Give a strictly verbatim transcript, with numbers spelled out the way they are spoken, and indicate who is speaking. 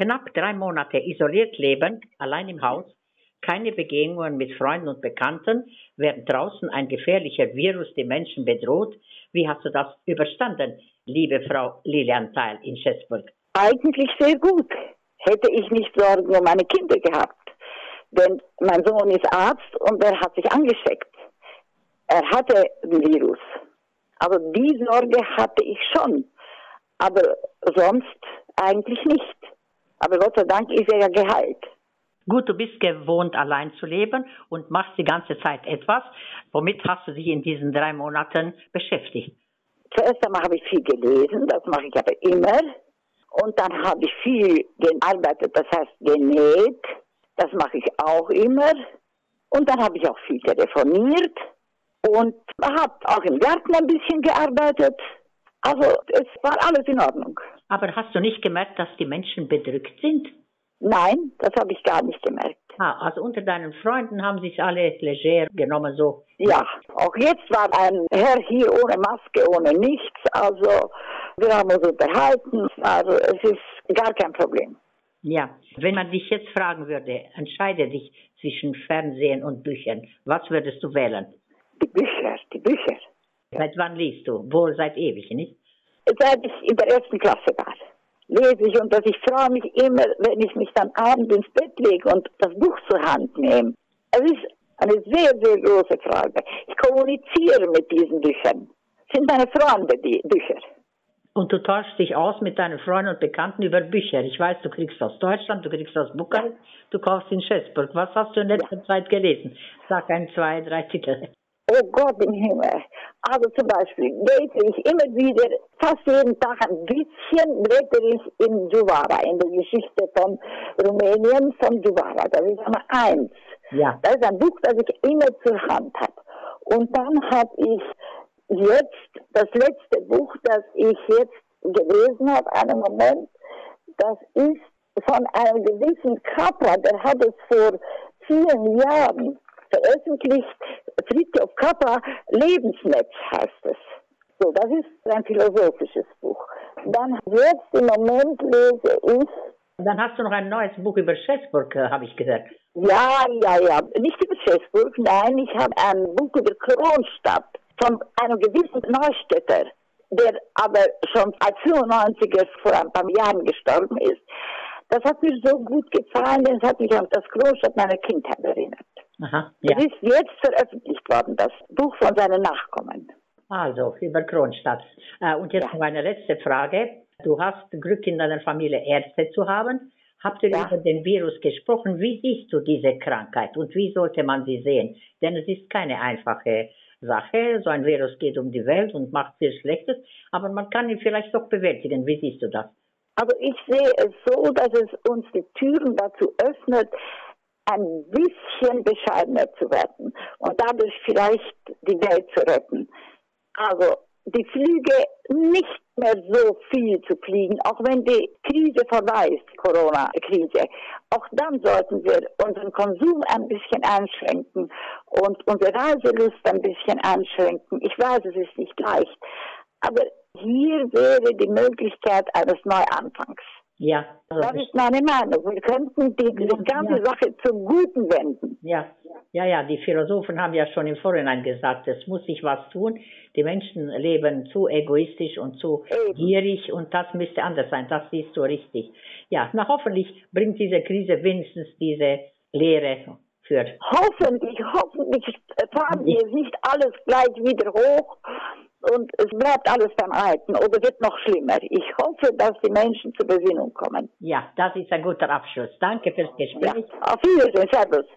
Speaker 1: knapp drei Monate isoliert leben, allein im Haus, keine Begegnungen mit Freunden und Bekannten, während draußen ein gefährlicher Virus die Menschen bedroht. Wie hast du das überstanden, liebe Frau Lilian Theil in Schäßburg?
Speaker 2: Eigentlich sehr gut. Hätte ich nicht Sorgen um meine Kinder gehabt. Denn mein Sohn ist Arzt und er hat sich angesteckt. Er hatte den Virus. Also die Sorge hatte ich schon. Aber sonst eigentlich nicht. Aber Gott sei Dank ist er ja geheilt.
Speaker 1: Gut, du bist gewohnt, allein zu leben und machst die ganze Zeit etwas. Womit hast du dich in diesen drei Monaten beschäftigt?
Speaker 2: Zuerst einmal habe ich viel gelesen, das mache ich aber immer. Und dann habe ich viel gearbeitet, das heißt genäht, das mache ich auch immer. Und dann habe ich auch viel telefoniert und habe auch im Garten ein bisschen gearbeitet. Also es war alles in Ordnung.
Speaker 1: Aber hast du nicht gemerkt, dass die Menschen bedrückt sind?
Speaker 2: Nein, das habe ich gar nicht gemerkt.
Speaker 1: Ah, also unter deinen Freunden haben sich alle leger genommen, so?
Speaker 2: Ja, auch jetzt war ein Herr hier ohne Maske, ohne nichts. Also wir haben uns unterhalten. Also es ist gar kein Problem.
Speaker 1: Ja, wenn man dich jetzt fragen würde, entscheide dich zwischen Fernsehen und Büchern, was würdest du wählen?
Speaker 2: Die Bücher, die Bücher.
Speaker 1: Seit wann liest du? Wohl seit ewig, nicht?
Speaker 2: Seit ich in der ersten Klasse war, lese ich und dass ich freue mich immer, wenn ich mich dann abends ins Bett lege und das Buch zur Hand nehme. Es ist eine sehr, sehr große Frage. Ich kommuniziere mit diesen Büchern. Es sind meine Freunde, die Bücher.
Speaker 1: Und du tauschst dich aus mit deinen Freunden und Bekannten über Bücher. Ich weiß, du kriegst aus Deutschland, du kriegst aus Bukarest, du kaufst in Schäßburg. Was hast du in letzter ja. Zeit gelesen? Sag ein, zwei, drei Titel.
Speaker 2: Oh Gott im Himmel. Also zum Beispiel lese ich immer wieder, fast jeden Tag ein bisschen, blätter ich in Juvara, in der Geschichte von Rumänien, von Juvara. Das ist Nummer eins.
Speaker 1: Ja.
Speaker 2: Das ist ein Buch, das ich immer zur Hand habe. Und dann habe ich jetzt, das letzte Buch, das ich jetzt gelesen habe, einen Moment, das ist von einem gewissen Capra, der hat es vor vielen Jahren veröffentlicht, Fritjof Capra, Lebensnetz heißt es. So, das ist ein philosophisches Buch. Dann jetzt im Moment lese ich...
Speaker 1: Dann hast du noch ein neues Buch über Schäßburg, habe ich gesagt.
Speaker 2: Ja, ja, ja. Nicht über Schäßburg, nein, ich habe ein Buch über Kronstadt von einem gewissen Neustädter, der aber schon als fünfundneunziger vor ein paar Jahren gestorben ist. Das hat mir so gut gefallen, denn es hat mich an das Kronstadt meiner Kindheit erinnert.
Speaker 1: Aha, ja.
Speaker 2: Es ist jetzt veröffentlicht worden, das Buch von seinen Nachkommen.
Speaker 1: Also, über Kronstadt. Und jetzt
Speaker 2: ja.
Speaker 1: noch eine letzte Frage. Du hast Glück, in deiner Familie Ärzte zu haben. Habt ihr ja. über den Virus gesprochen? Wie siehst du diese Krankheit und wie sollte man sie sehen? Denn es ist keine einfache Sache. So ein Virus geht um die Welt und macht viel Schlechtes, aber man kann ihn vielleicht doch bewältigen. Wie siehst du das?
Speaker 2: Also ich sehe es so, dass es uns die Türen dazu öffnet, ein bisschen bescheidener zu werden und dadurch vielleicht die Welt zu retten. Also die Flüge nicht mehr so viel zu fliegen, auch wenn die Krise vorbei ist, die Corona-Krise. Auch dann sollten wir unseren Konsum ein bisschen einschränken und unsere Reiselust ein bisschen einschränken. Ich weiß, es ist nicht leicht, aber hier wäre die Möglichkeit eines Neuanfangs.
Speaker 1: Ja.
Speaker 2: Also das ist meine Meinung. Wir könnten die, die ganze ja. Sache zum Guten wenden.
Speaker 1: Ja. ja, ja, die Philosophen haben ja schon im Vorhinein gesagt, es muss sich was tun. Die Menschen leben zu egoistisch und zu Eben. gierig und das müsste anders sein. Das siehst du richtig. Ja, na hoffentlich bringt diese Krise wenigstens diese Lehre für.
Speaker 2: Hoffentlich, hoffentlich fahren wir nicht alles gleich wieder hoch. Und es bleibt alles beim Alten oder wird noch schlimmer. Ich hoffe, dass die Menschen zur Besinnung kommen.
Speaker 1: Ja, das ist ein guter Abschluss. Danke fürs Gespräch.
Speaker 2: Ja, auf Wiedersehen, Servus.